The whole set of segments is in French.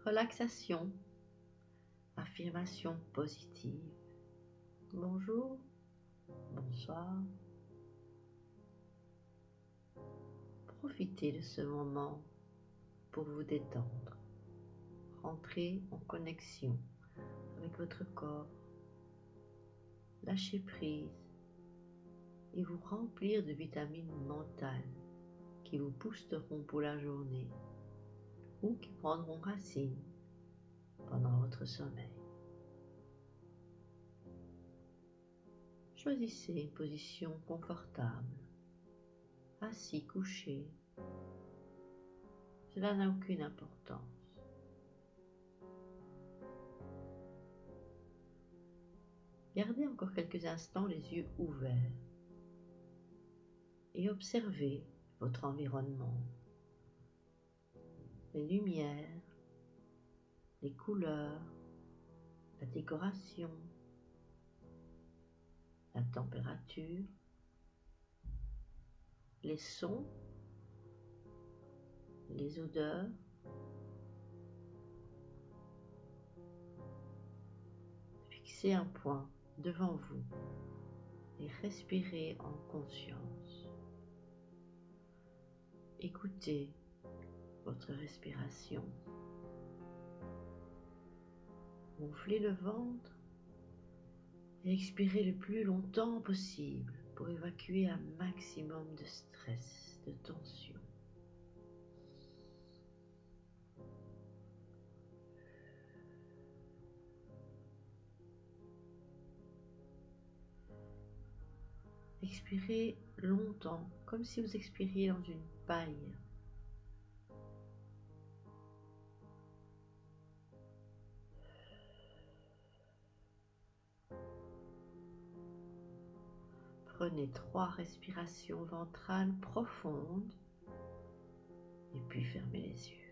relaxation, affirmation positive. Bonjour, bonsoir. Profitez de ce moment pour vous détendre. Entrez en connexion avec votre corps. Lâchez prise et vous remplir de vitamines mentales qui vous boosteront pour la journée ou qui prendront racine pendant votre sommeil. Choisissez une position confortable, assis, couché. Cela n'a aucune importance. Gardez encore quelques instants les yeux ouverts et observez votre environnement, les lumières, les couleurs, la décoration, la température, les sons, les odeurs. Fixez un point devant vous et respirez en conscience. Écoutez votre respiration. Gonflez le ventre et expirez le plus longtemps possible pour évacuer un maximum de stress, de tension. Expirez longtemps, comme si vous expiriez dans une paille. Prenez 3 respirations ventrales profondes et puis fermez les yeux.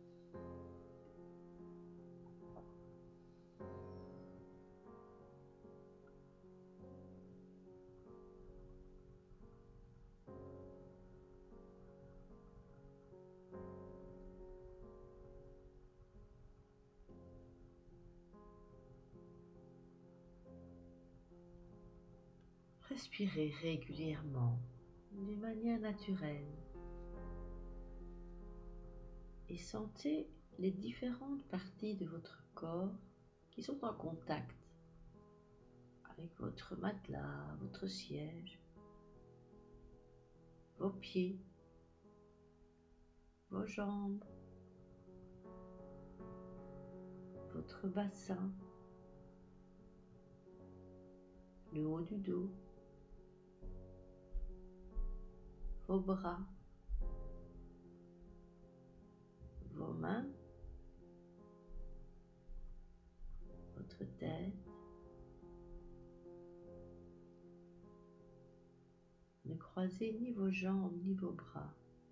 Respirez régulièrement, d'une manière naturelle, et sentez les différentes parties de votre corps qui sont en contact avec votre matelas, votre siège, vos pieds, vos jambes, votre bassin, le haut du dos, vos bras, vos mains, votre tête. Ne croisez ni vos jambes ni vos bras.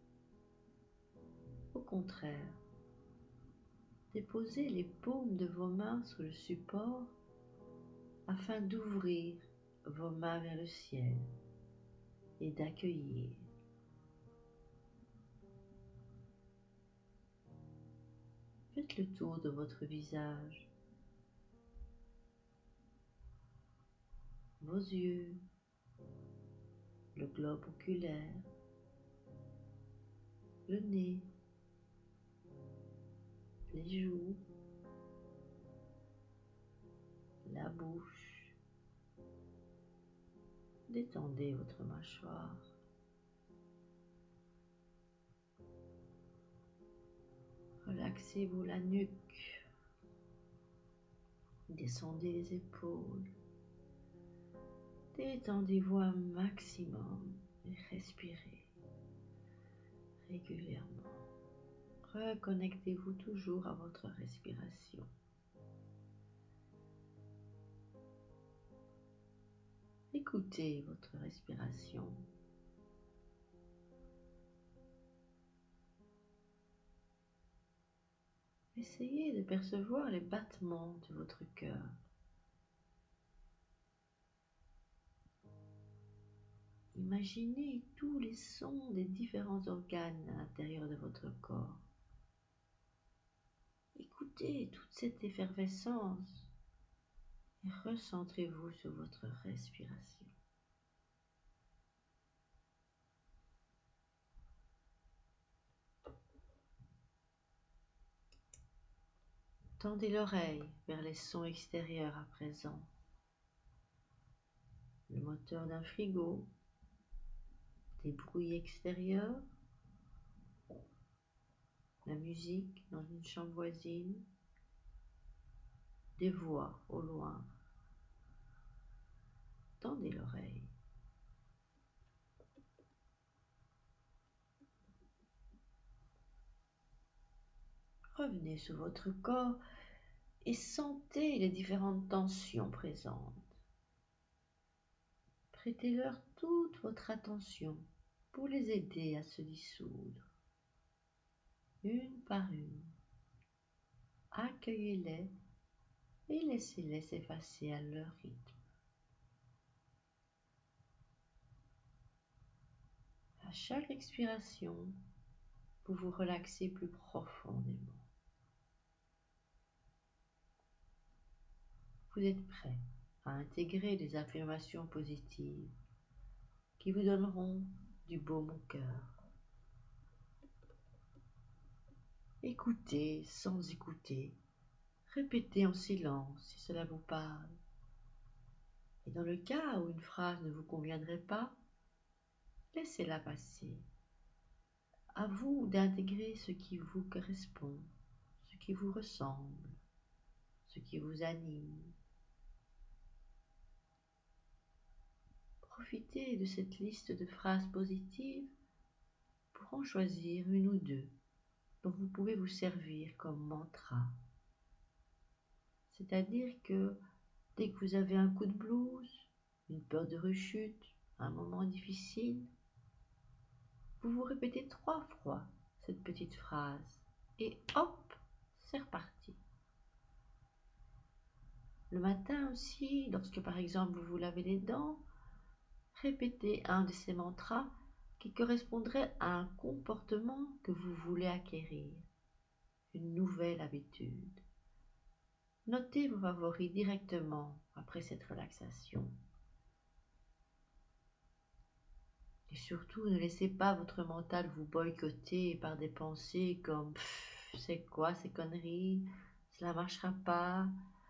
Au contraire, déposez les paumes de vos mains sur le support afin d'ouvrir vos mains vers le ciel et d'accueillir. Faites le tour de votre visage, vos yeux, le globe oculaire, le nez, les joues, la bouche. Détendez votre mâchoire. Relaxez-vous la nuque. Descendez les épaules. Détendez-vous un maximum et respirez régulièrement. Reconnectez-vous toujours à votre respiration. Écoutez votre respiration. Essayez de percevoir les battements de votre cœur. Imaginez tous les sons des différents organes à l'intérieur de votre corps. Écoutez Écoutez toute cette effervescence et recentrez-vous sur votre respiration. Tendez l'oreille vers les sons extérieurs à présent. Le moteur d'un frigo, des bruits extérieurs, la musique dans une chambre voisine, des voix au loin. Tendez l'oreille. Revenez sur votre corps et sentez les différentes tensions présentes. Prêtez-leur toute votre attention pour les aider à se dissoudre, une par une. Accueillez-les et laissez-les s'effacer à leur rythme. À chaque expiration, vous vous relaxez plus profondément. Vous êtes prêt à intégrer des affirmations positives qui vous donneront du baume au cœur. Écoutez sans écouter, répétez en silence si cela vous parle. Et dans le cas où une phrase ne vous conviendrait pas, laissez-la passer. À vous d'intégrer ce qui vous correspond, ce qui vous ressemble, ce qui vous anime. Profitez de cette liste de phrases positives pour en choisir une ou deux dont vous pouvez vous servir comme mantra. C'est-à-dire que dès que vous avez un coup de blues, une peur de rechute, un moment difficile, vous vous répétez 3 fois cette petite phrase et hop, c'est reparti. Le matin aussi, lorsque par exemple vous vous lavez les dents, répétez un de ces mantras qui correspondrait à un comportement que vous voulez acquérir, une nouvelle habitude. Notez vos favoris directement après cette relaxation. Et surtout, ne laissez pas votre mental vous boycotter par des pensées comme « c'est quoi ces conneries, cela ne marchera pas,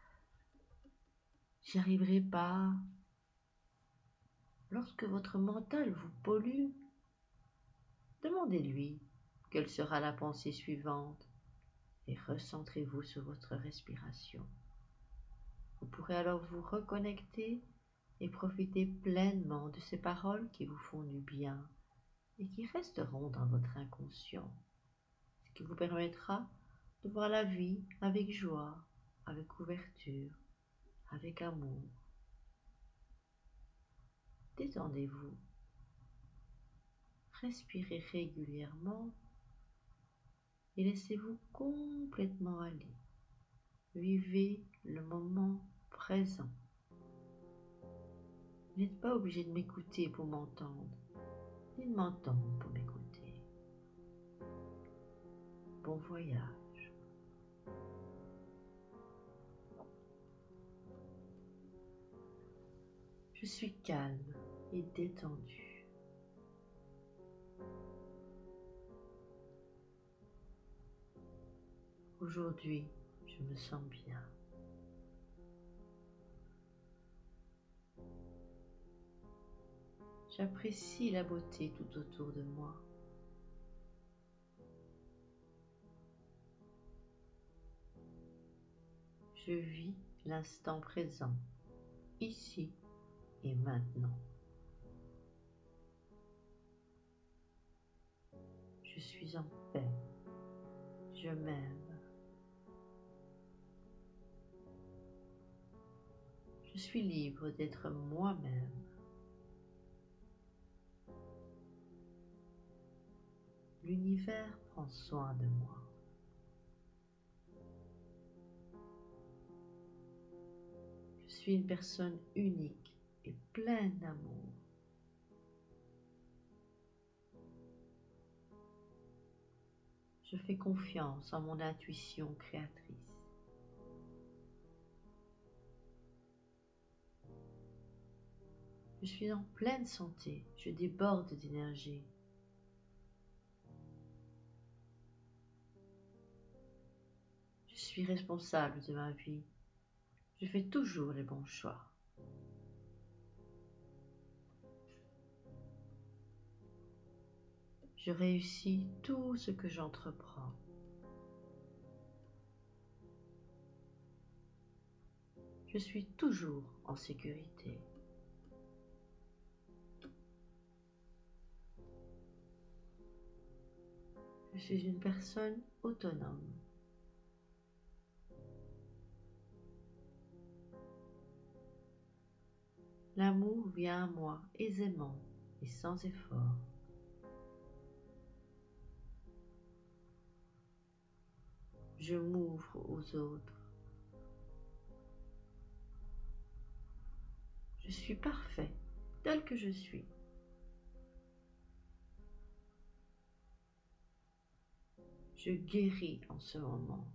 j'y arriverai pas ». Lorsque votre mental vous pollue, demandez-lui quelle sera la pensée suivante et recentrez-vous sur votre respiration. Vous pourrez alors vous reconnecter et profiter pleinement de ces paroles qui vous font du bien et qui resteront dans votre inconscient, ce qui vous permettra de voir la vie avec joie, avec ouverture, avec amour. Détendez-vous, respirez régulièrement et laissez-vous complètement aller. Vivez le moment présent. Vous n'êtes pas obligé de m'écouter pour m'entendre, ni de m'entendre pour m'écouter. Bon voyage. Je suis calme et détendue. Aujourd'hui, je me sens bien. J'apprécie la beauté tout autour de moi. Je vis l'instant présent, ici et maintenant. Je suis en paix. Je m'aime. Je suis libre d'être moi-même. L'univers prend soin de moi. Je suis une personne unique et pleine d'amour. Je fais confiance en mon intuition créatrice. Je suis en pleine santé, je déborde d'énergie. Je suis responsable de ma vie, je fais toujours les bons choix. Je réussis tout ce que j'entreprends. Je suis toujours en sécurité. Je suis une personne autonome. L'amour vient à moi aisément et sans effort. Je m'ouvre aux autres. Je suis parfait tel que je suis. Je guéris en ce moment.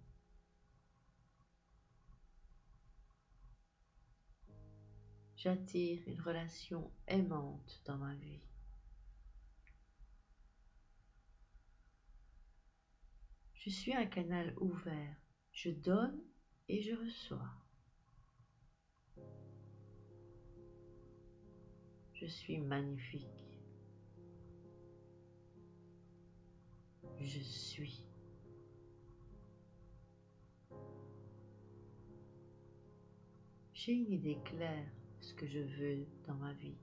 J'attire une relation aimante dans ma vie. Je suis un canal ouvert. Je donne et je reçois. Je suis magnifique. Je suis. J'ai une idée claire de ce que je veux dans ma vie.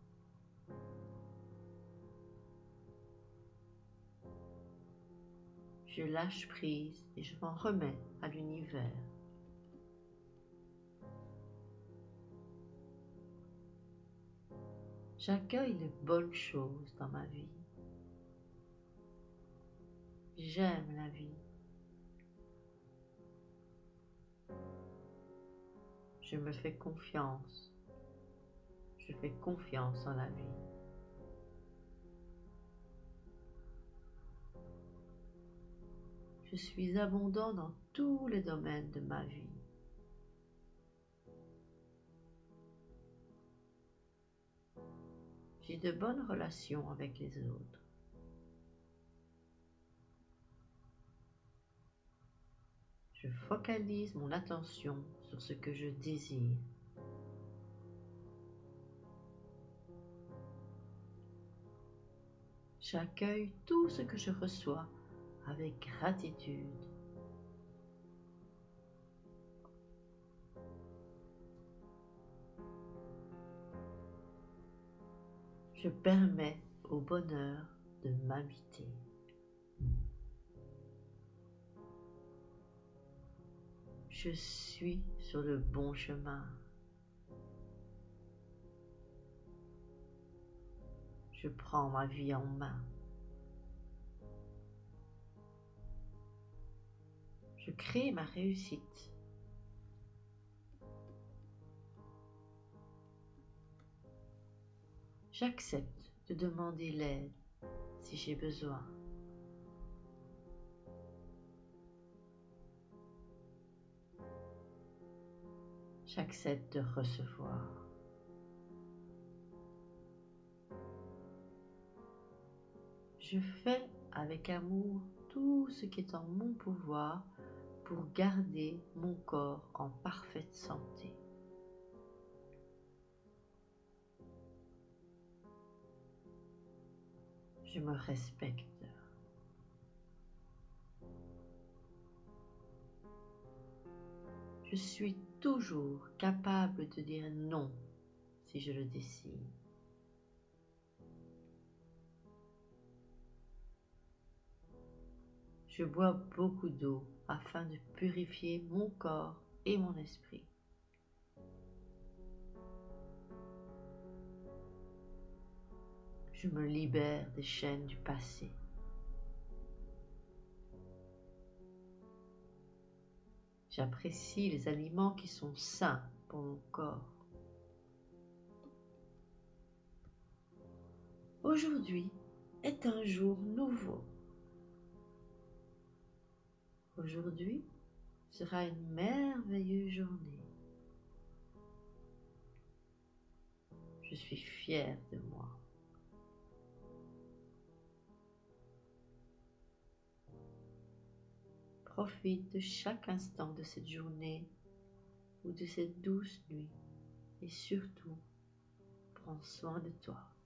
Je lâche prise et je m'en remets à l'univers. J'accueille les bonnes choses dans ma vie. J'aime la vie. Je me fais confiance. Je fais confiance en la vie. Je suis abondant dans tous les domaines de ma vie. J'ai de bonnes relations avec les autres. Je focalise mon attention sur ce que je désire. J'accueille tout ce que je reçois avec gratitude. Je permets au bonheur de m'habiter. Je suis sur le bon chemin. Je prends ma vie en main. Je crée ma réussite. J'accepte de demander l'aide si j'ai besoin. J'accepte de recevoir. Je fais avec amour tout ce qui est en mon pouvoir pour garder mon corps en parfaite santé. Je me respecte. Je suis toujours capable de dire non si je le décide. Je bois beaucoup d'eau afin de purifier mon corps et mon esprit. Je me libère des chaînes du passé. J'apprécie les aliments qui sont sains pour mon corps. Aujourd'hui est un jour nouveau. Aujourd'hui sera une merveilleuse journée. Je suis fière de moi. Profite de chaque instant de cette journée ou de cette douce nuit et surtout, prends soin de toi.